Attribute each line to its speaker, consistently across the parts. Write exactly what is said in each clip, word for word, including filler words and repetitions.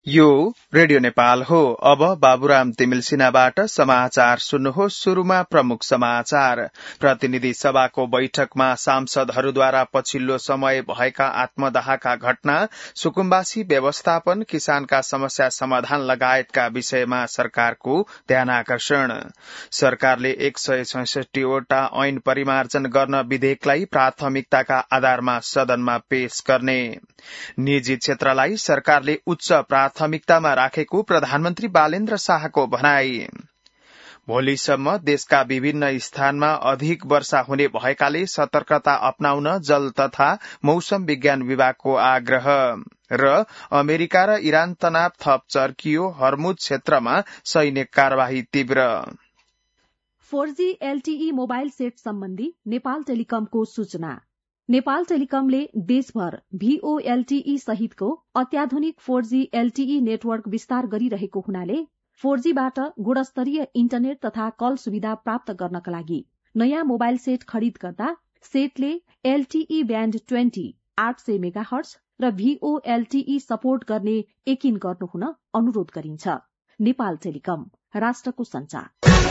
Speaker 1: यो रेडियो नेपाल हो। अब बाबुराम तिमिल सिन्हाबाट समाचार सुन्नुहोस्। शुरूमा प्रमुख समाचार। प्रतिनिधि सभाको बैठकमा सांसदहरूद्वारा पछिल्लो समय भएका आत्मदाहका घटना, सुकुम्बासी व्यवस्थापन, किसानका समस्या समाधान लगायतका विषयमा सरकारको ध्यानाकर्षण। सरकारले एक सय छैसठीवटा ऐन परिमार्जन गर्न विधेयकलाई प्राथमिकताका आधारमा सदनमा पेश गर्ने। निजी क्षेत्रलाई सरकारले उच्च प्राथमिकतामा राखेको प्रधानमन्त्री बालेन्द्र शाहको भनाई। भोलिसम्म देशका विभिन्न स्थानमा अधिक वर्षा हुने भएकाले सतर्कता अपनाउन जल तथा मौसम विज्ञान विभागको आग्रह। र अमेरिका र इरान तनाव थप चर्कियो, हर्मुज क्षेत्रमा सैन्य कार्यवाही तीव्र।
Speaker 2: Four G LTE mobile set सम्बन्धी नेपाल टेलिकमको सूचना। नेपाल टेलिकमले देशभर भीओएलटीई सहितको अत्याधुनिक फोर जी एलटीई नेटवर्क विस्तार गरिरहेको हुनाले फोर जी बाट गुणस्तरीय इन्टरनेट तथा कल सुविधा प्राप्त गर्नका लागि नयाँ मोबाइल सेट खरिद गर्दा सेटले एलटीई ब्याण्ड ट्वेन्टी आठ सय मेगाहर्ज र भीओएलटीई सपोर्ट गर्ने यकिन गर्नुहुन अनुरोध गरिन्छ। नेपाल टेलिकम, राष्ट्रको सञ्चार।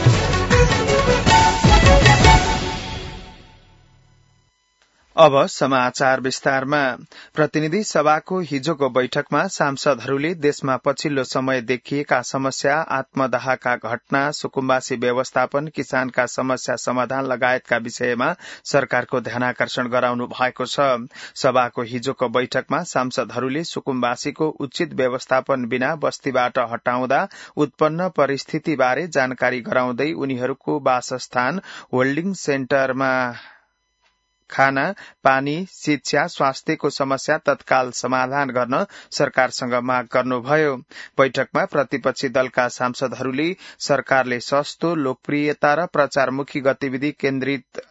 Speaker 1: अब समाचार विस्तारमा। प्रतिनिधि सभाको हिजोको बैठकमा सांसदहरूले देशमा पछिल्लो समय देखिएका समस्या, आत्मदाहका घटना, सुकुम्बासी व्यवस्थापन, किसानका समस्या समाधान लगायतका विषयमा सरकारको ध्यानाकर्षण गराउनु भएको छ। सभाको हिजोको बैठकमा सांसदहरूले सुकुम्बासीको उचित व्यवस्थापन बिना बस्तीबाट हटाउँदा उत्पन्न परिस्थितिबारे जानकारी गराउँदै उनीहरूको वासस्थान, होल्डिङ सेन्टरमा खाना, पानी, शिक्षा, स्वास्थ्यको समस्या तत्काल समाधान गर्न सरकारसँग माग गर्नुभयो। बैठकमा प्रतिपक्षी दलका सांसदहरूले सरकारले सस्तो, लोकप्रियता र प्रचारमुखी गतिविधि केन्द्रित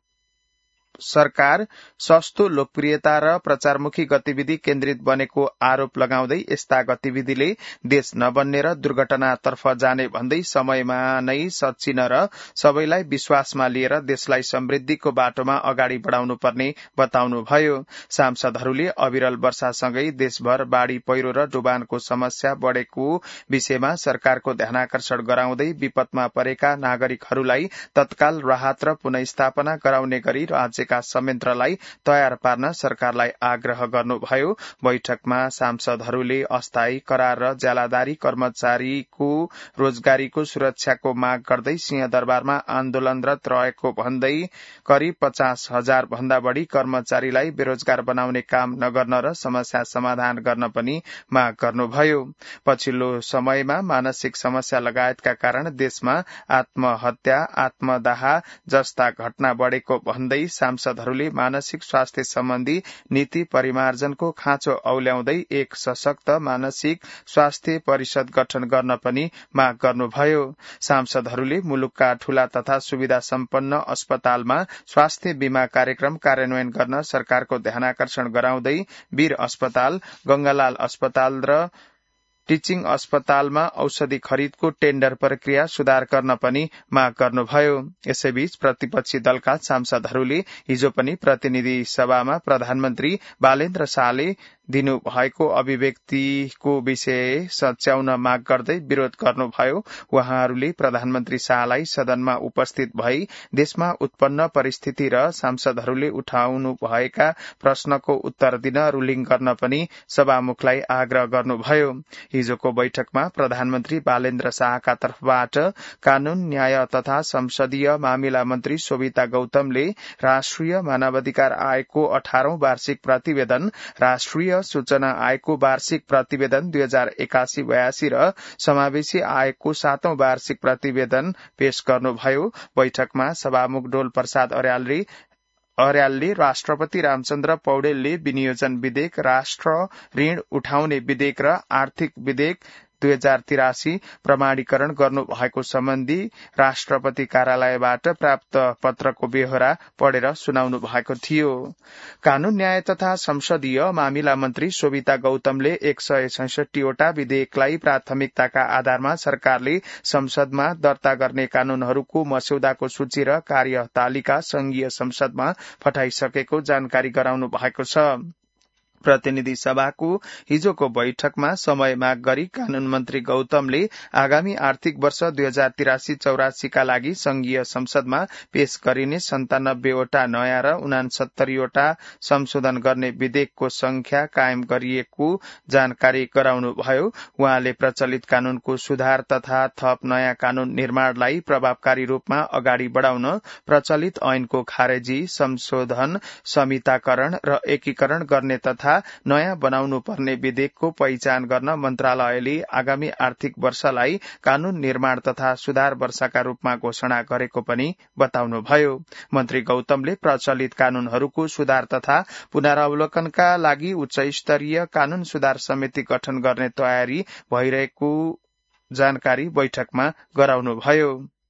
Speaker 1: सरकार सस्तो, लोकप्रियता र प्रचारमुखी गतिविधि केन्द्रित बनेको आरोप लगाउँदै यस्ता गतिविधिले देश नबन्ने र दुर्घटनातर्फ जाने भन्दै समयमा नै सच्चिन र सबैलाई विश्वासमा लिएर देशलाई समृद्धिको बाटोमा अगाडि बढ़ाउनु पर्ने बताउनुभयो। सांसदहरूले अविरल वर्षासँगै देशभर बाढ़ी पहिरो र डुबानको समस्या बढ़ेको विषयमा सरकारको ध्यानाकर्षण गराउँदै विपदमा परेका नागरिकहरूलाई तत्काल राहत र पुनःस्थापना गराउने गरी राज्य का संयन्त्रलाई तयार पार्न सरकारलाई आग्रह गर्नुभयो। बैठकमा सांसदहरूले अस्थायी करार र ज्यालादारी कर्मचारीको रोजगारीको सुरक्षाको माग गर्दै सिंहदरबारमा आन्दोलनरत रहेको भन्दै करिब पचास हजार भन्दा बढ़ी कर्मचारीलाई बेरोजगार बनाउने काम नगर्न र समस्या समाधान गर्न पनि माग गर्नुभयो। पछिल्लो समयमा मानसिक समस्या लगायतका कारण देशमा आत्महत्या, आत्मदाह जस्ता घटना बढ़ेको भन्दै सांसदहरूले मानसिक स्वास्थ्य सम्बन्धी नीति परिमार्जनको खाँचो औल्याउँदै एक सशक्त मानसिक स्वास्थ्य परिषद गठन गर्न पनि माग गर्नुभयो। सांसदहरूले मुलुकका ठूला तथा सुविधा सम्पन्न अस्पतालमा स्वास्थ्य बीमा कार्यक्रम कार्यान्वयन गर्न सरकारको ध्यानाकर्षण गराउँदै वीर अस्पताल, गंगालाल अस्पताल र टीचिङ अस्पतालमा औषधि खरिदको टेण्डर प्रक्रिया सुधार गर्न पनि माग गर्नुभयो। यसैबीच प्रतिपक्षी दलका सांसदहरूले हिजो पनि प्रतिनिधि सभामा प्रधानमन्त्री बालेन्द्र शाहले दिनु भएको अभिव्यक्तिको विषय सच्याउन माग गर्दै विरोध गर्नुभयो। उहाँहरूले प्रधानमन्त्री शाहलाई सदनमा उपस्थित भई देशमा उत्पन्न परिस्थिति र सांसदहरूले उठाउनु भएका प्रश्नको उत्तर दिन रुलिङ गर्न पनि सभामुखलाई आग्रह गर्नुभयो। हिजोको बैठकमा प्रधानमन्त्री बालेन्द्र शाहका तर्फबाट कानून, न्याय तथा संसदीय मामिला मन्त्री शोभिता गौतमले राष्ट्रिय मानवाधिकार आयोगको अठारौं वार्षिक प्रतिवेदन, राष्ट्रिय सूचना आयोगको वार्षिक प्रतिवेदन दुई हजार एकासी बयासी र समावेशी आयोगको सातौं वार्षिक प्रतिवेदन पेश गर्नुभयो। बैठकमा सभामुख डोल प्रसाद अर्यालले अर्यालले राष्ट्रपति रामचन्द्र पौडेलले विनियोजन विधेयक, राष्ट्र ऋण उठाउने विधेयक र आर्थिक विधेयक दुई हजार तिरासी प्रमाणीकरण गर्नु भएको सम्बन्धी राष्ट्रपति कार्यालयबाट प्राप्त पत्रको बेहोरा पढेर सुनाउनु भएको थियो। कानून, न्याय तथा संसदीय मामिला मन्त्री शोभिता गौतमले एक सय छैसठीवटा विधेयकलाई प्राथमिकताका आधारमा सरकारले संसदमा दर्ता गर्ने कानूनहरूको मस्यौदाको सूची र कार्य तालिका संघीय संसदमा पठाइसकेको जानकारी गराउनु भएको छ। प्रतिनिधि सभाको हिजोको बैठकमा समय माग गरी कानून मन्त्री गौतमले आगामी आर्थिक वर्ष दुई हजार तिरासी चौरासीका लागि संघीय संसदमा पेश गरिने सन्तानब्बेवटा नयाँ र उनासत्तरीवटा संशोधन गर्ने विधेयकको संख्या कायम गरिएको जानकारी गराउनुभयो। उहाँले प्रचलित कानूनको सुधार तथा थप नयाँ कानून निर्माणलाई प्रभावकारी रूपमा अगाडि बढ़ाउन प्रचलित ऐनको खारेजी, संशोधन, संहिताकरण र एकीकरण गर्ने तथा नयाँ बनाउनु पर्ने विधेयकको पहिचान गर्न मन्त्रालयले आगामी आर्थिक वर्षलाई कानून निर्माण तथा सुधार वर्षका रूपमा घोषणा गरेको पनि बताउनुभयो। मन्त्री गौतमले प्रचलित कानूनहरूको सुधार तथा पुनरावलोकनका लागि उच्च स्तरीय कानून सुधार समिति गठन गर्ने तयारी भइरहेको जानकारी बैठकमा गराउनुभयो।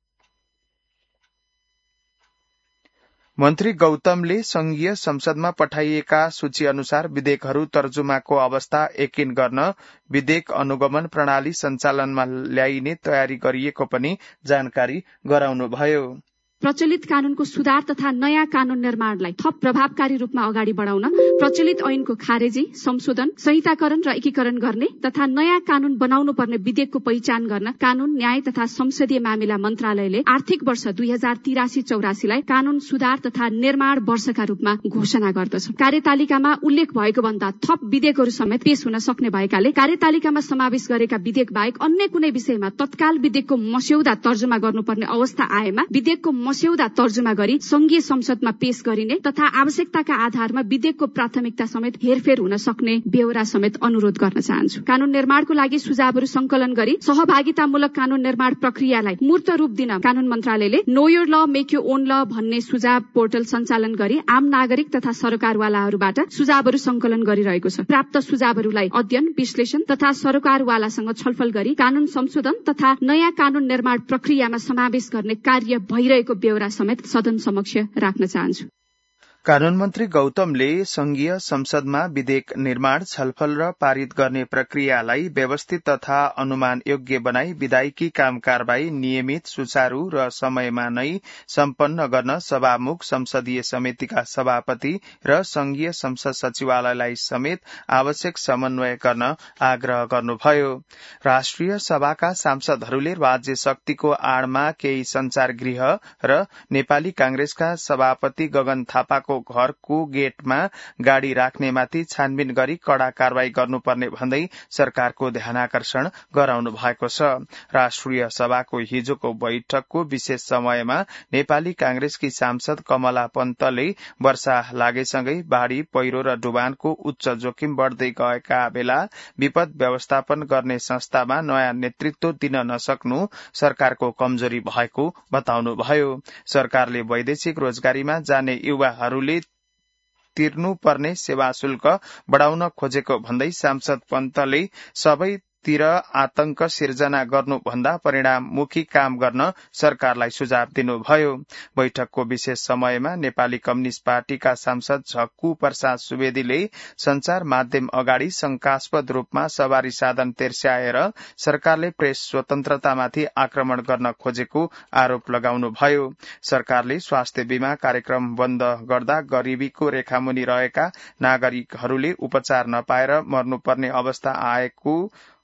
Speaker 1: मन्त्री गौतमले संघीय संसदमा पठाइएका सूची अनुसार विधेयकहरू तर्जुमाको अवस्था यकिन गर्न विधेयक अनुगमन प्रणाली सञ्चालनमा ल्याइने तयारी गरिएको पनि जानकारी गराउनुभयो।
Speaker 3: प्रचलित कानूनको सुधार तथा नयाँ कानून निर्माणलाई थप प्रभावकारी रूपमा अगाडि बढ़ाउन प्रचलित ऐनको खारेजी, संशोधन, संहिताकरण र एकीकरण गर्ने तथा नयाँ कानून बनाउनु पर्ने विधेयकको पहिचान गर्न कानून, न्याय तथा संसदीय मामिला मन्त्रालयले आर्थिक वर्ष दुई हजार तिरासी चौरासीलाई कानून सुधार तथा निर्माण वर्षका रूपमा घोषणा गर्दछ। कार्यतालिकामा उल्लेख भएको भन्दा थप विधेयकहरू समेत पेश हुन सक्ने भएकाले कार्यतालिकामा समावेश गरेका विधेयक बाहेक अन्य कुनै विषयमा तत्काल विधेयकको मस्यौदा तर्जुमा गर्नुपर्ने अवस्था आएमा विधेयकको मस्यौदा तर्जुमा गरी संघीय संसदमा पेश गरिने तथा आवश्यकताका आधारमा विधेयकको प्राथमिकता समेत हेरफेर हुन सक्ने बेहोरा समेत अनुरोध गर्न चाहन्छु। कानून निर्माणको लागि सुझावहरू संकलन गरी सहभागितामूलक कानून निर्माण प्रक्रियालाई मूर्त रूप दिन कानून मन्त्रालयले know your law make your own law भन्ने सुझाव पोर्टल सञ्चालन गरी आम नागरिक तथा सरकारवालाहरूबाट सुझावहरू संकलन गरिरहेको छ। प्राप्त सुझावहरूलाई अध्ययन, विश्लेषण तथा सरकारवालासँग छलफल गरी कानून संशोधन तथा नयाँ कानून निर्माण प्रक्रियामा समावेश गर्ने कार्य भइरहेको बेहोरा समेत सदन समक्ष राख्न चाहन्छु।
Speaker 1: कानून मन्त्री गौतमले संघीय संसदमा विधेयक निर्माण, छलफल र पारित गर्ने प्रक्रियालाई व्यवस्थित तथा अनुमान योग्य बनाई विधायिकी काम कारबाही नियमित, सुचारू र समयमा नै सम्पन्न गर्न सभामुख, संसदीय समितिका सभापति र संघीय संसद सचिवालयलाई समेत आवश्यक समन्वय गर्न आग्रह गर्नुभयो। राष्ट्रिय सभाका सांसदहरूले राज्य शक्तिको आड़मा केही संचार गृह र नेपाली कांग्रेसका सभापति गगन थापाको घरको गेटमा गाड़ी राख्नेमाथि छानबिन गरी कड़ा कारवाही गर्नुपर्ने भन्दै सरकारको ध्यानाकर्षण गराउनु भएको छ। राष्ट्रिय सभाको हिजोको बैठकको विशेष समयमा नेपाली कांग्रेसकी सांसद कमला पन्तले वर्षा लागेसँगै बाढ़ी, पहिरो र डुबानको उच्च जोखिम बढ़दै गएका बेला विपद व्यवस्थापन गर्ने संस्थामा नयाँ नेतृत्व दिन नसक्नु सरकारको कमजोरी भएको बताउनुभयो। सरकारले वैदेशिक रोजगारीमा जाने युवाहरूले तिर्नुपर्ने सेवा शुल्क बढ़ाउन खोजेको भन्दै सांसद पन्तले सबैतिर आतंक सिर्जना गर्नुभन्दा परिणाममुखी काम गर्न सरकारलाई सुझाव दिनुभयो। बैठकको विशेष समयमा नेपाली कम्युनिष्ट पार्टीका सांसद झक्कु प्रसाद सुवेदीले संचार माध्यम अगाडि शंकास्पद रूपमा सवारी साधन तेर्स्याएर सरकारले प्रेस स्वतन्त्रतामाथि आक्रमण गर्न खोजेको आरोप लगाउनुभयो। सरकारले स्वास्थ्य बीमा कार्यक्रम बन्द गर्दा गरीबीको रेखामुनि रहेका नागरिकहरूले उपचार नपाएर मर्नुपर्ने अवस्था आएको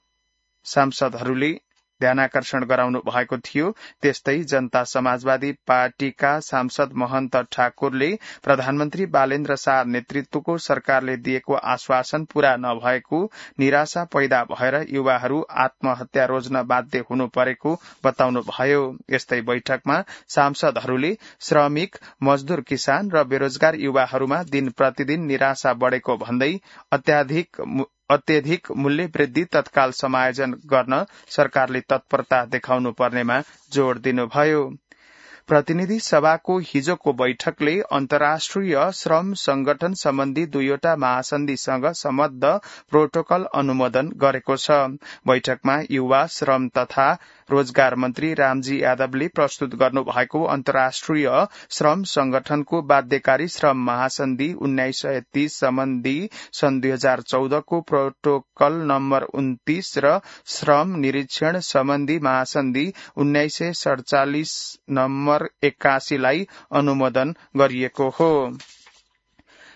Speaker 1: सांसदहरूले ध्यानाकर्षण गराउनु भएको थियो। त्यस्तै जनता समाजवादी पार्टीका सांसद महन्त ठाकुरले प्रधानमन्त्री बालेन्द्र शाह नेतृत्वको सरकारले दिएको आश्वासन पूरा नभएको निराशा पैदा भएर युवाहरू आत्महत्या रोज्न बाध्य हुनु परेको बताउनुभयो। यस्तै बैठकमा सांसदहरूले श्रमिक, मजदूर, किसान र बेरोजगार युवाहरूमा दिन प्रतिदिन निराशा बढ़ेको भन्दै अत्याधिक अत्यधिक मूल्य वृद्धि तत्काल समायोजन गर्न सरकारले तत्परता देखाउनु पर्नेमा जोड़ दिनुभयो। प्रतिनिधि सभाको हिजोको बैठकले अन्तर्राष्ट्रिय श्रम संगठन सम्बन्धी दुईवटा महासन्धिसँग सम्बद्ध प्रोटोकल अनुमोदन गरेको छ। बैठकमा युवा, श्रम तथा रोजगार मन्त्री रामजी यादवले प्रस्तुत गर्नु भएको अन्तर्राष्ट्रिय श्रम संगठनको बाध्यकारी श्रम महासन्धि उन्नाइस सय तीस सम्बन्धी सन् दुई हजार चौधको प्रोटोकल नम्बर उन्तीस र श्रम निरीक्षण सम्बन्धी महासन्धि उन्नाइस सय सड़चालिस नम्बर एक्कासी लाई अनुमोदन गरिएको हो।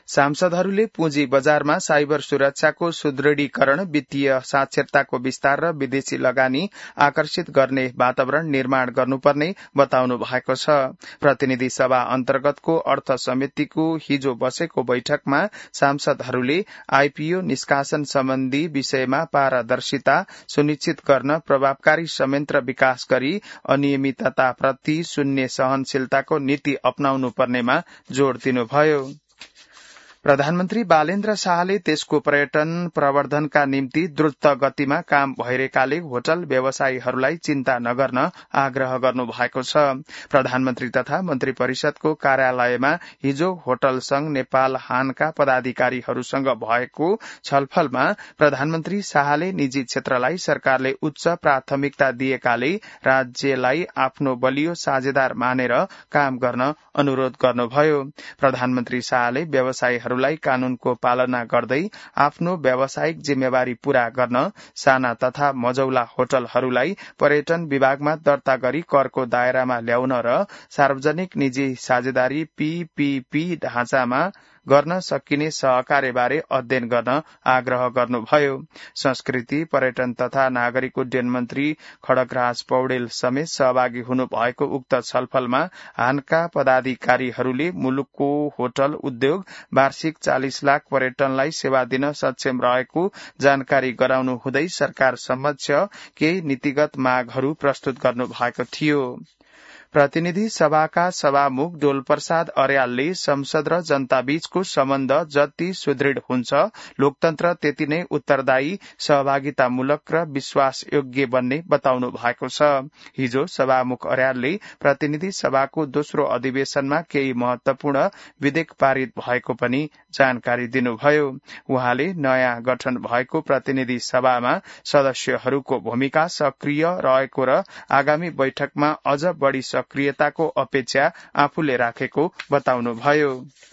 Speaker 1: सांसदहरूले पुँजी बजारमा साइबर सुरक्षाको सुदृढीकरण, वित्तीय साक्षरताको विस्तार र विदेशी लगानी आकर्षित गर्ने वातावरण निर्माण गर्नुपर्ने बताउनु भएको छ। प्रतिनिधि सभा अन्तर्गतको अर्थ समितिको हिजो बसेको बैठकमा सांसदहरूले आईपीओ निष्कासन सम्बन्धी विषयमा पारदर्शिता सुनिश्चित गर्न प्रभावकारी संयन्त्र विकास गरी अनियमितताप्रति शून्य सहनशीलताको नीति अपनाउनु पर्नेमा जोड़ दिनुभयो। प्रधानमन्त्री बालेन्द्र शाहले देशको पर्यटन प्रवर्धनका निम्ति द्रुत गतिमा काम भइरहेकाले होटल व्यवसायीहरूलाई चिन्ता नगर्न आग्रह गर्नु भएको छ। प्रधानमन्त्री तथा मन्त्री परिषदको कार्यालयमा हिजो होटल संघ नेपाल हानका पदाधिकारीहरूसँग भएको छलफलमा प्रधानमन्त्री शाहले निजी क्षेत्रलाई सरकारले उच्च प्राथमिकता दिएकाले राज्यलाई आफ्नो बलियो साझेदार मानेर काम गर्न अनुरोध गर्नुभयो। प्रधानमन्त्री शाहले व्यवसायीहरू लाई कानूनको पालना गर्दै आफ्नो व्यावसायिक जिम्मेवारी पूरा गर्न, साना तथा मझौला होटलहरूलाई पर्यटन विभागमा दर्ता गरी करको दायरामा ल्याउन र सार्वजनिक निजी साझेदारी पीपीपी ढाँचामा गर्न सकिने सहकार्यबारे अध्ययन गर्न आग्रह गर्नुभयो। संस्कृति, पर्यटन तथा नागरिक उड्डयन मन्त्री खड्गराज पौडेल समेत सहभागी हुनु भएको उक्त छलफलमा हानका पदाधिकारीहरूले मुलुकको होटल उद्योग वार्षिक चालिस लाख पर्यटनलाई सेवा दिन सक्षम रहेको जानकारी गराउनु हुँदै सरकार समक्ष केही नीतिगत मागहरू प्रस्तुत गर्नु भएको थियो। प्रतिनिधि सभाका सभामुख डोलप्रसाद अर्यालले संसद र जनताबीचको सम्बन्ध जति सुदृढ हुन्छ, लोकतन्त्र त्यति नै उत्तरदायी, सहभागितामूलक र विश्वासयोग्य बन्ने बताउनु भएको छ। हिजो सभामुख अर्यालले प्रतिनिधि सभाको दोस्रो अधिवेशनमा केही महत्वपूर्ण विधेयक पारित भएको पनि जानकारी दिनुभयो। उहाँले नयाँ गठन भएको प्रतिनिधि सभामा सदस्यहरूको भूमिका सक्रिय रहेको र आगामी बैठकमा अझ बढ़ी सक्रियताको अपेक्षा आफूले राखेको बताउनुभयो।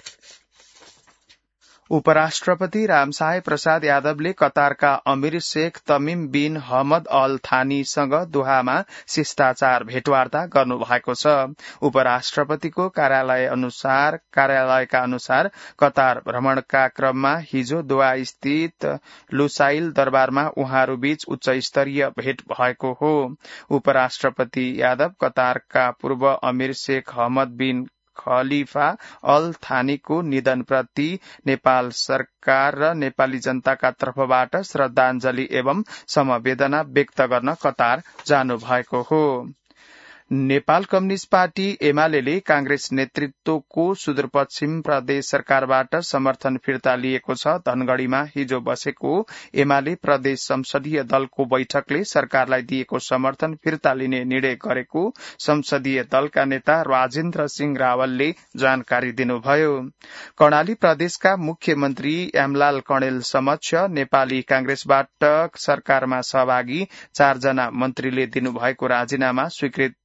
Speaker 1: उपराष्ट्रपति रामसाय प्रसाद यादवले कतारका अमीर शेख तमिम बिन हमद अल थानीसँग दोहामा शिष्टाचार भेटवार्ता गर्नु भएको छ। उपराष्ट्रपतिको कार्यालय अनुसार कार्यालयका अनुसार कतार भ्रमणका क्रममा हिजो दोहा स्थित लुसाइल दरबारमा उहाँहरूबीच उच्च स्तरीय भेट भएको हो। उपराष्ट्रपति यादव कतारका पूर्व अमीर Sheikh Hamad bin Khalifa Al थानीको निधनप्रति नेपाल सरकार र नेपाली जनताका तर्फबाट श्रद्धाञ्जली एवं समवेदना व्यक्त गर्न कतार जानु भएको हो। नेपाल कम्युनिष्ट पार्टी एमाले कांग्रेस नेतृत्वको सुदूरपश्चिम प्रदेश सरकारबाट समर्थन फिर्ता लिएको छ। धनगढ़ीमा हिजो बसेको एमाले प्रदेश संसदीय दलको बैठकले सरकारलाई दिएको समर्थन फिर्ता लिने निर्णय गरेको संसदीय दलका नेता राजेन्द्र सिंह रावलले जानकारी दिनुभयो। कर्णाली प्रदेशका मुख्यमन्त्री एमलाल कणेल समक्ष नेपाली कांग्रेसबाट सरकारमा सहभागी चारजना मन्त्रीले दिनुभएको राजीनामा स्वीकृत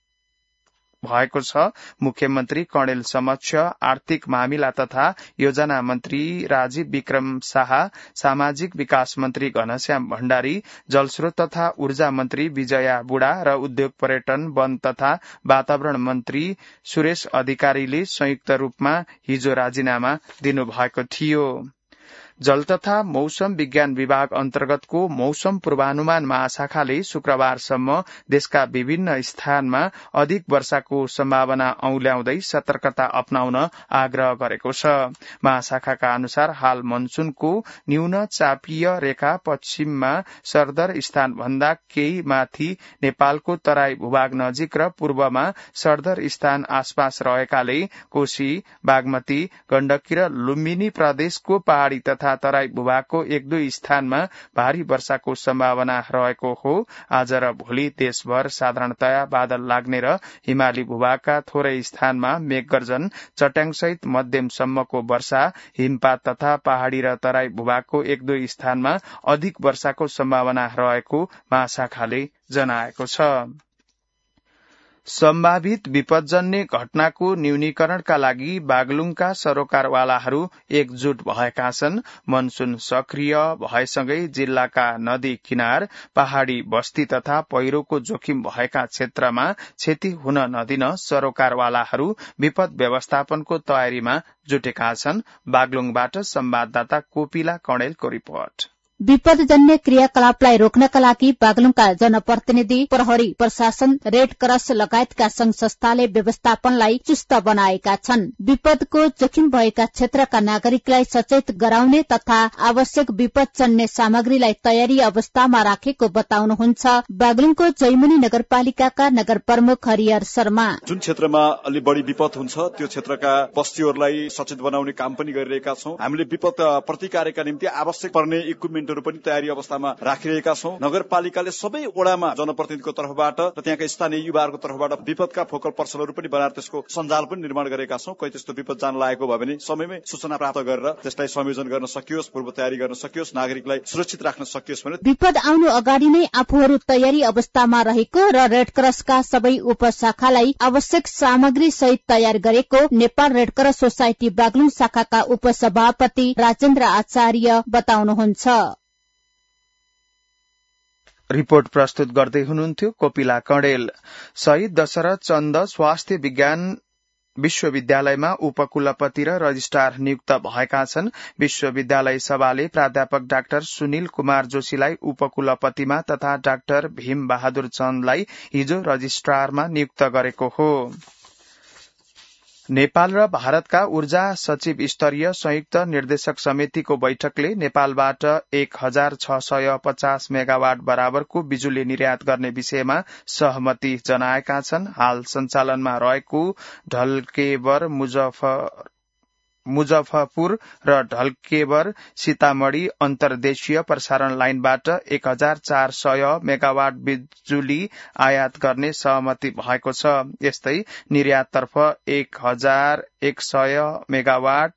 Speaker 1: भएको छ। मुख्यमन्त्री कणेल समक्ष आर्थिक मामिला तथा योजना मन्त्री राजीव विक्रम शाह, सामाजिक विकास मन्त्री घनश्याम भण्डारी, जलस्रोत तथा ऊर्जा मन्त्री विजया बुढा र उद्योग पर्यटन वन तथा वातावरण मन्त्री सुरेश अधिकारीले संयुक्त रूपमा हिजो राजीनामा दिनुभएको थियो। जल तथा मौसम विज्ञान विभाग अन्तर्गतको मौसम पूर्वानुमान महाशाखाले शुक्रबारसम्म देशका विभिन्न स्थानमा अधिक वर्षाको सम्भावना औल्याउँदै सतर्कता अपनाउन आग्रह गरेको छ। महाशाखाका अनुसार हाल मनसूनको न्यून चापीय रेखा पश्चिममा सरदर स्थान भन्दा केही माथि नेपालको तराई भूभाग नजिक र पूर्वमा सरदर स्थान आसपास रहेकाले कोशी, बागमती, गण्डकी र लुम्बिनी प्रदेशको पहाड़ी तथा तराई भूभागको एक दुई स्थानमा भारी वर्षाको सम्भावना रहेको हो। आज र भोलि देशभर साधारणतया बादल लाग्ने र हिमाली भूभागका थोरै स्थानमा मेघगर्जन, चट्याङसहित मध्यमसम्मको वर्षा, हिमपात तथा पहाड़ी र तराई भूभागको एक दुई स्थानमा अधिक वर्षाको सम्भावना रहेको महाशाखाले जनाएको छ। सम्भावित विपदजन्य घटनाको न्यूनीकरणका लागि बागलुङका सरोकारवालाहरू एकजुट भएका छन्। मनसून सक्रिय भएसँगै जिल्लाका नदी किनार, पहाड़ी बस्ती तथा पहिरोको जोखिम भएका क्षेत्रमा क्षति हुन नदिन सरोकारवालाहरू विपद व्यवस्थापनको तयारीमा जुटेका छन्। बागलुङबाट संवाददाता कोपिला कणेलको रिपोर्ट।
Speaker 4: विपदजन्य क्रियाकलापलाई रोक्नका लागि बागलुङका जनप्रतिनिधि, प्रहरी, प्रशासन, रेड क्रस लगायतका संघ संस्थाले व्यवस्थापनलाई चुस्त बनाएका छन्। विपदको जोखिम भएका क्षेत्रका नागरिकलाई सचेत गराउने तथा आवश्यक विपदजन्य सामग्रीलाई तयारी अवस्थामा राखेको बताउनुहुन्छ बागलुङको जैमुनी नगरपालिकाका नगर प्रमुख हरिहर शर्मा।
Speaker 5: जुन क्षेत्रमा अलि बढी विपद हुन्छ त्यो क्षेत्रका बस्तीहरूलाई सचेत बनाउने काम पनि गरिरहेका छौं। हामीले विपद प्रतिकारका निम्ति आवश्यक पर्ने इक्विपमेन्ट पनि तयारी अवस्थामा राखिरहेका छौं। नगरपालिकाले सबै वडामा जनप्रतिनिधिको तर्फबाट र त्यहाँका स्थानीय युवाहरूको तर्फबाट विपदका फोकल पर्सनहरू पनि बनाएर त्यसको सञ्जाल पनि निर्माण गरेका छौं। कोही त्यस्तो विपद जान लागेको भयो भने समयमै सूचना प्राप्त गरेर त्यसलाई संयोजन गर्न सकियोस्, पूर्व तयारी गर्न सकियोस्, नागरिकलाई सुरक्षित राख्न सकियोस् भने।
Speaker 4: विपद आउनु अगाडि नै आफूहरू तयारी अवस्थामा रहेको र रेड क्रसका सबै उपशाखालाई आवश्यक सामग्री सहित तयार गरेको Nepal red cross society Baglung शाखाका उपसभापति राजेन्द्र आचार्य बताउनुहुन्छ।
Speaker 1: रिपोर्ट प्रस्तुत गर्दै हुनुहुन्थ्यो कोपिला कणेल। शहीद दशरथ चन्द स्वास्थ्य विज्ञान विश्वविद्यालयमा उपकुलपति र रजिस्ट्रार नियुक्त भएका छन्। विश्वविद्यालय सभाले प्राध्यापक डाक्टर सुनिल कुमार जोशीलाई उपकुलपतिमा तथा डाक्टर भीम बहादुर चन्दलाई हिजो रजिस्ट्रारमा नियुक्त गरेको हो। नेपाल र भारतका ऊर्जा सचिव स्तरीय संयुक्त निर्देशक समितिको बैठकले नेपालबाट एक हजार छ सय पचास मेगावाट बराबरको बिजुली निर्यात गर्ने विषयमा सहमति जनाएका छन्। हाल सञ्चालनमा रहेको ढल्केबर मुजफ्फर मुजफ्फरपुर र ढल्केबर सीतामढ़ी अन्तर्देशीय प्रसारण लाइनबाट एक हजार चार सय मेगावाट बिजुली आयात गर्ने सहमति भएको छ। यस्तै निर्याततर्फ एक हजार एक सय मेगावाट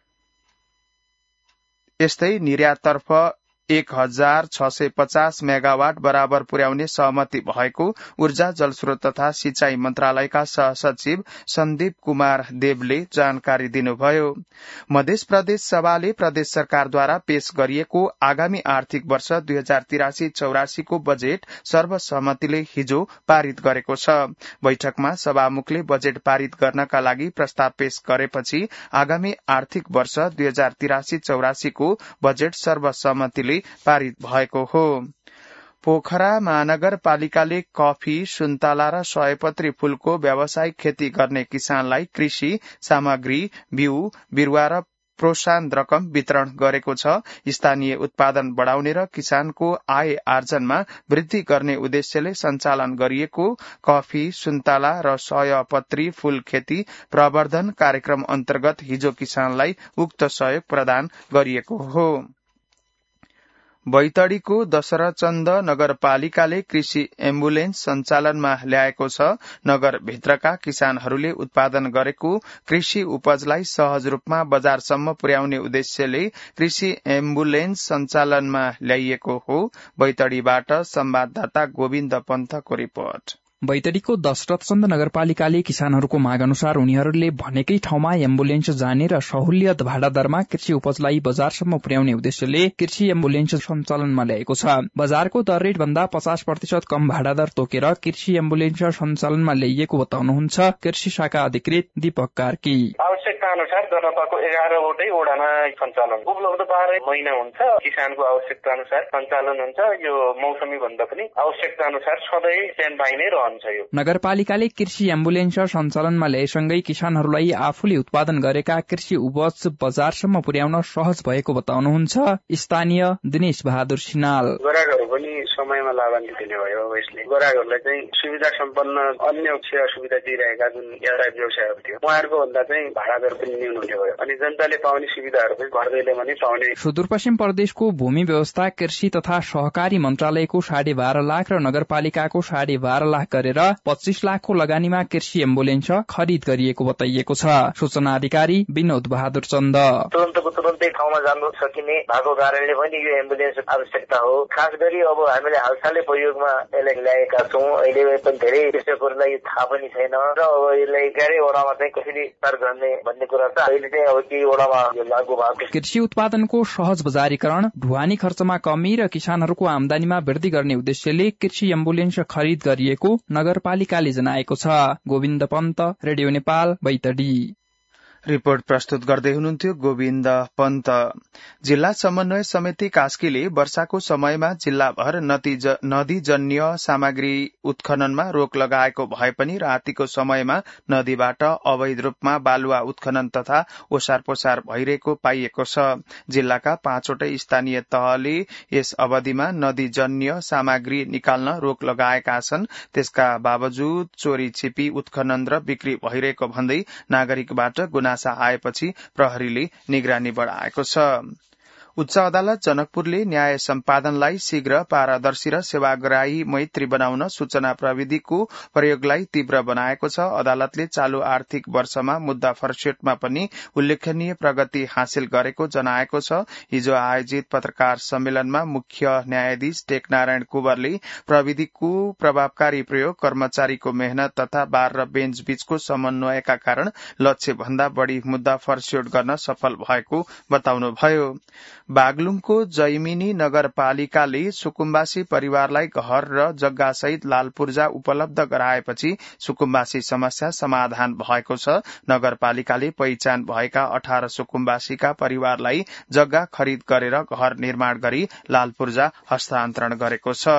Speaker 1: यस्तै निर्याततर्फ एक हजार छ सय पचास मेगावाट बराबर पुर्याउने सहमति भएको ऊर्जा जलस्रोत तथा सिंचाई मन्त्रालयका सहसचिव सन्दीप कुमार देवले जानकारी दिनुभयो। मध्य प्रदेश सभाले प्रदेश सरकारद्वारा पेश गरिएको आगामी आर्थिक वर्ष दुई हजार तिरासी चौरासी को बजेट सर्वसम्मतिले हिजो पारित गरेको छ। बैठकमा सभामुखले बजेट पारित गर्नका लागि प्रस्ताव पेश गरेपछि आगामी आर्थिक वर्ष दुई हजार तिरासी चौरासी को बजेट सर्वसम्मतिले पारित भएको हो। पोखरा महानगरपालिकाले कफी, सुन्तला र सयपत्री फूलको व्यावसायिक खेती गर्ने किसानलाई कृषि सामग्री, बिउ, बिरुवा र प्रोत्साहन रकम वितरण गरेको छ। स्थानीय उत्पादन बढ़ाउने र किसानको आय आर्जनमा वृद्धि गर्ने उद्देश्यले सञ्चालन गरिएको कफी, सुन्तला र सयपत्री फूल खेती प्रवर्धन कार्यक्रम अन्तर्गत हिजो किसानलाई उक्त सहयोग प्रदान गरिएको हो। बैतडीको दशरथचन्द नगरपालिकाले कृषि एम्बुलेन्स सञ्चालनमा ल्याएको छ। नगरभित्रका किसानहरूले उत्पादन गरेको कृषि उपजलाई सहज रूपमा बजारसम्म पुर्याउने उद्देश्यले कृषि एम्बुलेन्स सञ्चालनमा ल्याइएको हो। बैतडीबाट संवाददाता गोविन्द पन्थको रिपोर्ट।
Speaker 6: बैतडीको दशरथचन्द नगरपालिकाले किसानहरूको माग अनुसार उनीहरूले भनेकै ठाउँमा एम्बुलेन्स जाने र सहुलियत भाडा दरमा कृषि उपजलाई बजारसम्म पुर्याउने उद्देश्यले कृषि एम्बुलेन्स सञ्चालनमा ल्याएको छ। बजारको दर रेट भन्दा पचास प्रतिशत कम भाडा दर तोकेर कृषि एम्बुलेन्स सञ्चालनमा ल्याइएको बताउनुहुन्छ कृषि शाखा अधिकृत दीपक कार्की।
Speaker 7: आवश्यकता अनुसार जनताको एघारवटै ओडामा सञ्चालन उपलब्ध पारे महिना हुन्छ। किसानको आवश्यकता अनुसार सञ्चालन हुन्छ। यो मौसमी भन्दा पनि आवश्यकता अनुसार सधैँ स्ट्यान्ड बाइ नै रहन्छ।
Speaker 6: नगरपालिकाले कृषि एम्बुलेन्स सञ्चालनमा ल्याएसँगै किसानहरूलाई आफूले उत्पादन गरेका कृषि उपज बजारसम्म पुर्याउन सहज भएको बताउनुहुन्छ स्थानीय दिनेश बहादुर सिनाल।
Speaker 7: ग्राहकहरू पनि समयमा लाभान्वित हुने भयो। यसले ग्राहकहरूलाई चाहिँ सुविधा सम्पन्न अन्य सेवा सुविधा दिइरहेका जुन एउटा व्यवसायहरू थियो उहाँहरूको भन्दा चाहिँ भाडा दर पनि न्यून हुने भयो अनि जनताले पाउने सुविधाहरू पनि घरदैले पनि पाउने।
Speaker 6: सुदूरपश्चिम प्रदेशको भूमि व्यवस्था कृषि तथा सहकारी मन्त्रालयको साढे बाह्र लाख र नगरपालिकाको साढे बाह्र लाख गरेर पच्चीस लाखको लगानीमा कृषि एम्बुलेन्स खरिद गरिएको बताइएको छ। सूचना अधिकारी विनोद बहादुर चन्द
Speaker 8: तुरन्तको तुरन्तै ठाउँमा जानु सकिने भएको कारणले पनि यो एम्बुलेन्स आवश्यकता हो। खास गरी अब हामीले हालसालै प्रयोगमा यसलाई ल्याएका छौँ। अहिले पनि धेरै कृषकहरूलाई थाहा पनि छैन र अब यसलाई एघारै वडामा चाहिँ कसरी प्रचार गर्ने भन्ने कुरा छ। अहिले चाहिँ अब केही वडामा यो लागू भएको।
Speaker 6: कृषि उत्पादनको सहज बजारीकरण, ढुवानी खर्चमा कमी र किसानहरूको आमदानीमा वृद्धि गर्ने उद्देश्यले कृषि एम्बुलेन्स खरिद गरिएको नगरपालिकाले जनाएको छ। गोविन्द पन्त, रेडियो नेपाल, बैतडी।
Speaker 1: रिपोर्ट प्रस्तुत गर्दै हुनुहुन्थ्यो गोविन्द पन्त। जिल्ला समन्वय समिति कास्कीले वर्षाको समयमा जिल्लाभर नदीजन्य सामग्री उत्खननमा रोक लगाएको भए पनि रातिको समयमा नदीबाट अवैध रूपमा बालुवा उत्खनन तथा ओसार पोसार भइरहेको पाइएको छ। जिल्लाका पाँचवटै स्थानीय तहले यस अवधिमा नदीजन्य सामग्री निकाल्न रोक लगाएका छन्। त्यसका बावजुद चोरी छिपी उत्खनन र बिक्री भइरहेको भन्दै नागरिकबाट गुना आएपछि प्रहरीले निगरानी बढ़ाएको छ। उच्च अदालत जनकपुरले न्याय सम्पादनलाई शीघ्र, पारदर्शी र सेवाग्राही मैत्री बनाउन सूचना प्रविधिको प्रयोगलाई तीव्र बनाएको छ। अदालतले चालू आर्थिक वर्षमा मुद्दा फर्सेटमा पनि उल्लेखनीय प्रगति हासिल गरेको जनाएको छ। हिजो आयोजित पत्रकार सम्मेलनमा मुख्य न्यायाधीश टेकनारायण कुवरले प्रविधिको प्रभावकारी प्रयोग, कर्मचारीको मेहनत तथा बार र बेन्च बीचको समन्वयका कारण लक्ष्य भन्दा बढ़ी मुद्दा फर्सेट गर्न सफल भएको बताउनुभयो। बागलुङको जैमिनी नगरपालिकाले सुकुम्बासी परिवारलाई घर र जग्गा सहित लाल पूर्जा उपलब्ध गराएपछि सुकुम्बासी समस्या समाधान भएको छ। नगरपालिकाले पहिचान भएका अठार सुकुम्बासीका परिवारलाई जग्गा खरिद गरेर घर निर्माण गरी लाल पूर्जा हस्तान्तरण गरेको छ।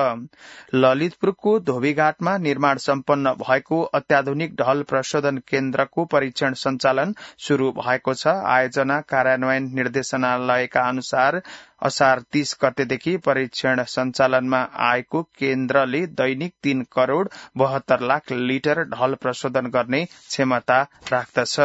Speaker 1: ललितपुरको धोबीघाटमा निर्माण सम्पन्न भएको अत्याधुनिक ढल प्रशोधन केन्द्रको परीक्षण सञ्चालन शुरू भएको छ। आयोजना कार्यान्वयन निर्देशनालयका अनुसार असार तीस गतेदेखि परीक्षण सञ्चालनमा आएको केन्द्रले दैनिक तीन करोड़ बहत्तर लाख लिटर ढल प्रशोधन गर्ने क्षमता राख्दछ।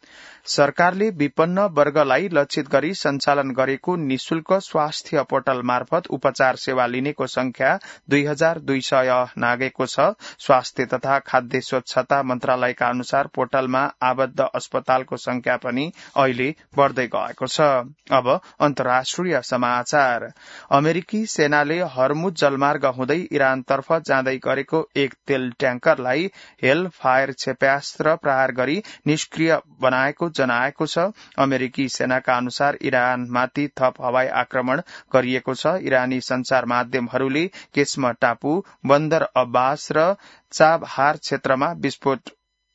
Speaker 1: सरकारले विपन्न वर्गलाई लक्षित गरी सञ्चालन गरेको निशुल्क स्वास्थ्य पोर्टल मार्फत उपचार सेवा लिनेको संख्या दुई हजार दुई सय नागेको छ। स्वास्थ्य तथा खाद्य स्वच्छता मन्त्रालयका अनुसार पोर्टलमा आबद्ध अस्पतालको संख्या पनि अहिले बढ़दै गएको छ। अब अन्तर्राष्ट्रिय समाचार। अमेरिकी सेनाले हर्मुज जलमार्ग हुँदै इरानतर्फ जाँदै गरेको एक तेल ट्याङ्करलाई हेल फायर क्षेप्यास्त्र प्रहार गरी निष्क्रिय बनाएको जनाएको छ। अमेरिकी सेनाका अनुसार इरानमाथि थप हवाई आक्रमण गरिएको छ। इरानी संचार माध्यमहरूले केस्म टापु, बन्दर अब्बास र चाबहार क्षेत्रमा विस्फोट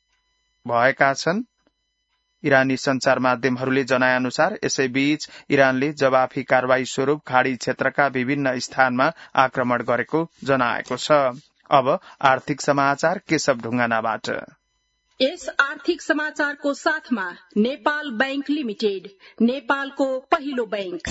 Speaker 1: भएका छन्। इरानी संचार माध्यमहरूले जनाए अनुसार यसैबीच इरानले जवाफी कारवाही स्वरूप खाड़ी क्षेत्रका विभिन्न स्थानमा आक्रमण गरेको जनाएको छ। अब आर्थिक समाचार केशव ढुङ्गानाबाट।
Speaker 9: यस आर्थिक समाचारको साथमा नेपाल बैंक लिमिटेड, नेपालको पहिलो बैंक।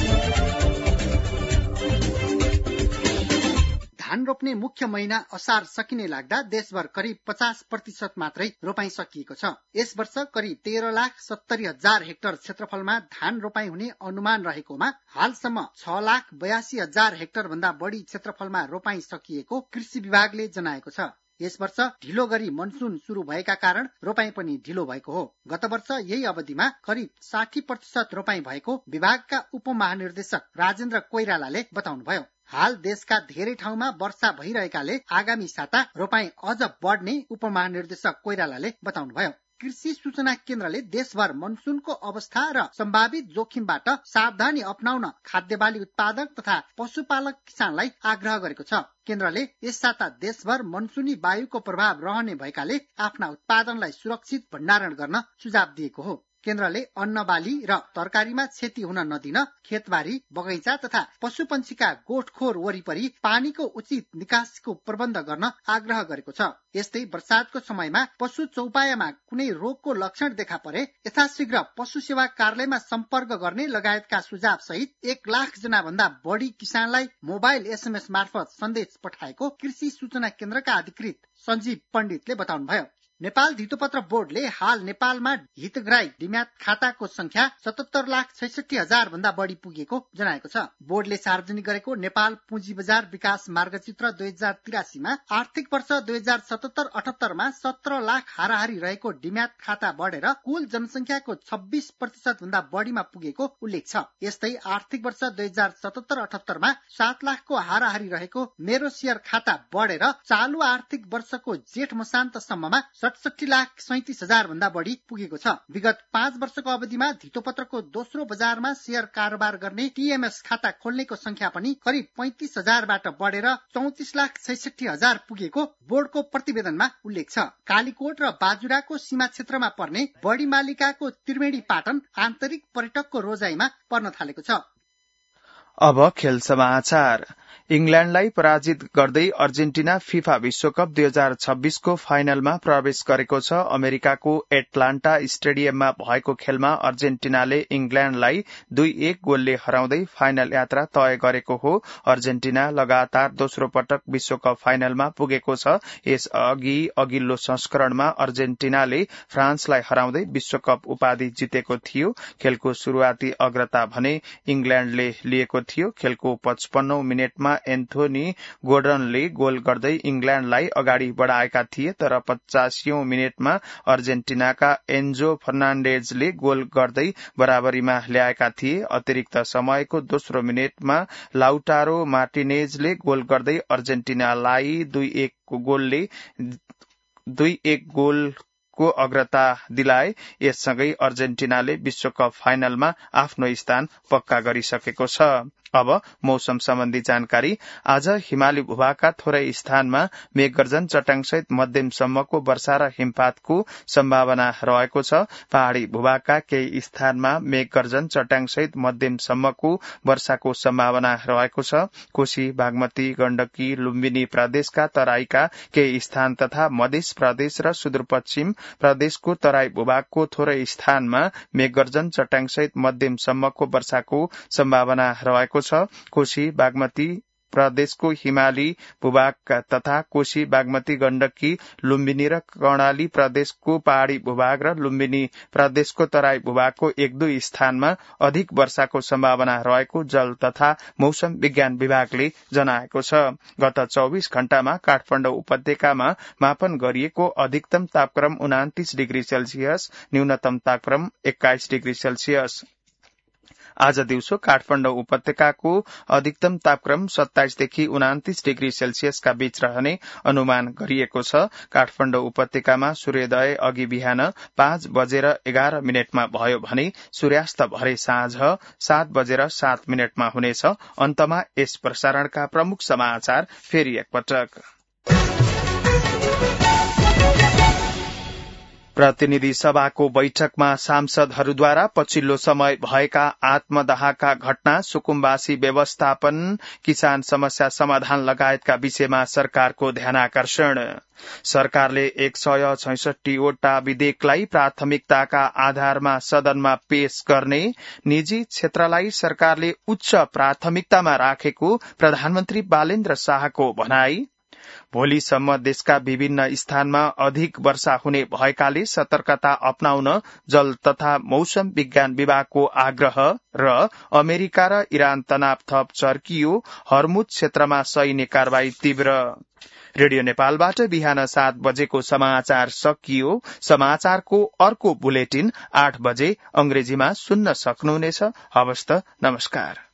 Speaker 10: धान रोप्ने मुख्य महिना असार सकिने लाग्दा देशभर करिब पचास प्रतिशत मात्रै रोपाई सकिएको छ। यस वर्ष करिब तेह्र लाख सत्तरी हजार हेक्टर क्षेत्रफलमा धान रोपाई हुने अनुमान रहेकोमा हालसम्म छ लाख बयासी हजार हेक्टर भन्दा बढ़ी क्षेत्रफलमा रोपाई सकिएको कृषि विभागले जनाएको छ। यस वर्ष ढिलो गरी मनसुन शुरू भएका कारण रोपाई पनि ढिलो भएको हो। गत वर्ष यही अवधिमा करिब साठी प्रतिशत रोपाई भएको विभागका उपमहानिर्देशक राजेन्द्र कोइरालाले बताउनुभयो। हाल देशका धेरै ठाउँमा वर्षा भइरहेकाले आगामी साता रोपाई अझ बढ्ने उपमहानिर्देशक कोइरालाले बताउनुभयो। कृषि सूचना केन्द्रले देशभर मनसुनको अवस्था र सम्भावित जोखिमबाट सावधानी अपनाउन खाद्य बाली उत्पादक तथा पशुपालक किसानलाई आग्रह गरेको छ। केन्द्रले यस साता देशभर मनसुनी वायुको प्रभाव रहने भएकाले आफ्ना उत्पादनलाई सुरक्षित भण्डारण गर्न सुझाव दिएको हो। केन्द्रले अन्न बाली र तरकारीमा क्षति हुन नदिन खेतबारी, बगैँचा तथा पशुपन्छीका गोठखोर वरिपरि पानीको उचित निकासको प्रबन्ध गर्न आग्रह गरेको छ। यस्तै वर्षातको समयमा पशु चौपायामा कुनै रोगको लक्षण देखा परे यथाशीघ्र पशु सेवा कार्यालयमा सम्पर्क गर्ने लगायतका सुझाव सहित एक लाख जना भन्दा बढ़ी किसानलाई मोबाइल एसएमएस मार्फत सन्देश पठाएको कृषि सूचना केन्द्रका अधिकृत सञ्जीव पण्डितले बताउनुभयो। नेपाल धितोपत्र बोर्डले हाल नेपालमा हितग्राही डिम्याट खाताको संख्या सतहत्तर लाख छैसठी हजार भन्दा बढी पुगेको जनाएको छ। बोर्डले सार्वजनिक गरेको नेपाल पुँजी बजार विकास मार्गचित्र दुई हजार तिरासीमा आर्थिक वर्ष दुई हजार सतहत्तर अठहत्तरमा सत्र लाख हाराहारी रहेको डिम्याट खाता बढेर कुल जनसंख्याको छब्बीस प्रतिशत भन्दा बढीमा पुगेको उल्लेख छ। यस्तै आर्थिक वर्ष दुई हजार सतहत्तर अठहत्तरमा सात लाखको हाराहारी रहेको मेरो शेयर खाता बढेर चालु आर्थिक वर्षको जेठ मसान्तसम्ममा सडसठी लाख सैतिस हजार भन्दा बढी पुगेको छ। विगत पाँच वर्षको अवधिमा धितोपत्रको दोस्रो बजारमा शेयर कारोबार गर्ने टीएमएस खाता खोल्नेको संख्या पनि करिब पैंतिस हजारबाट बढेर चौतिस लाख छैसठी हजार पुगेको बोर्डको प्रतिवेदनमा उल्लेख छ। कालीकोट र बाजुराको सीमा क्षेत्रमा पर्ने बढी मालिकाको त्रिवेणी पाटन आन्तरिक पर्यटकको रोजाइमा पर्न थालेको छ।
Speaker 1: अब खेल समाचार। इंग्ल्याण्डलाई पराजित गर्दै अर्जेन्टिना फिफा विश्वकप दुई हजार छब्बीसको फाइनलमा प्रवेश गरेको छ। अमेरिकाको एटलान्टा स्टेडियममा भएको खेलमा अर्जेन्टिनाले इंग्ल्याण्डलाई दुई एक गोलले हराउँदै फाइनल यात्रा तय गरेको हो। अर्जेन्टिना लगातार दोस्रो पटक विश्वकप फाइनलमा पुगेको छ। यसअघि अघिल्लो संस्करणमा अर्जेन्टिनाले फ्रान्सलाई हराउँदै विश्वकप उपाधि जितेको थियो। खेलको शुरूआती अग्रता भने इंग्ल्याण्डले लिएको थियो। खेलको पचपन्नौ मिनटमा एन्थोनी गोर्डनले गोल गर्दै इंग्ल्याण्डलाई अगाडि बढ़ाएका थिए, तर पचासीौं मिनटमा अर्जेन्टिनाका एन्जो फर्नाण्डेजले गोल गर्दै बराबरीमा ल्याएका थिए। अतिरिक्त समयको दोस्रो मिनटमा लाउटारो मार्टिनेजले गोल गर्दै अर्जेन्टिनालाई दुई एक गोलले दुई एक गोल को अग्रता दिलाए। यससँगै अर्जेन्टिनाले विश्वकप फाइनलमा आफ्नो स्थान पक्का गरिसकेको छ। अब मौसम सम्बन्धी जानकारी। आज हिमाली भूभागका थोरै स्थानमा मेघगर्जन चट्याङसहित मध्यमसम्मको वर्षा र हिमपातको सम्भावना रहेको छ। पहाड़ी भूभागका केही स्थानमा मेघगर्जन चट्याङसहित मध्यमसम्मको वर्षाको सम्भावना रहेको छ। कोशी, बागमती, गण्डकी, लुम्बिनी प्रदेशका तराईका केही स्थान तथा मध्य प्रदेश र सुदूरपश्चिम प्रदेशको तराई भूभागको थोरै स्थानमा मेघगर्जन चट्याङसहित मध्यमसम्मको वर्षाको सम्भावना रहेको छ। कोशी, बागमती प्रदेशको हिमाली भूभाग तथा कोशी, बागमती, गण्डकी, लुम्बिनी र कर्णाली प्रदेशको पहाड़ी भूभाग र लुम्बिनी प्रदेशको तराई भूभागको एक दुई स्थानमा अधिक वर्षाको सम्भावना रहेको जल तथा मौसम विज्ञान विभागले जनाएको छ। गत चौबीस घण्टामा काठमाडौँ उपत्यकामा मापन गरिएको अधिकतम तापक्रम उनातिस डिग्री सेल्सियस, न्यूनतम तापक्रम एक्काइस डिग्री सेल्सियस। आज दिउँसो काठमाडौँ उपत्यकाको अधिकतम तापक्रम सत्ताइसदेखि उनातिस डिग्री सेल्सियसका बीच रहने अनुमान गरिएको छ। काठमाडौँ उपत्यकामा सूर्योदय अघि बिहान पाँच बजेर एघार मिनटमा भयो भने सूर्यास्त भरे साँझ सात बजेर सात मिनटमा हुनेछ। अन्तमा यस प्रसारणका प्रमुख समाचार फेरि एकपटक। प्रतिनिधि सभाको बैठकमा सांसदहरूद्वारा पछिल्लो समय भएका आत्मदाहका घटना, सुकुम्बासी व्यवस्थापन, किसान समस्या समाधान लगायतका विषयमा सरकारको ध्यानाकर्षण। सरकारले एक सय छैसठीवटा विधेयकलाई प्राथमिकताका आधारमा सदनमा पेश गर्ने, निजी क्षेत्रलाई सरकारले उच्च प्राथमिकतामा राखेको प्रधानमन्त्री बालेन्द्र शाहको भनाई। भोलिसम्म देशका विभिन्न स्थानमा अधिक वर्षा हुने भएकाले सतर्कता अपनाउन जल तथा मौसम विज्ञान विभागको आग्रह र अमेरिका र इरान तनाव थप चर्कियो, हर्मुज क्षेत्रमा सैन्य कारवाही तीव्र। रेडियो नेपालबाट बिहान सात बजेको समाचार सकियो। समाचारको अर्को बुलेटिन आठ बजे अंग्रेजीमा सुन्न सक्नुहुनेछ। हवस् त, नमस्कार।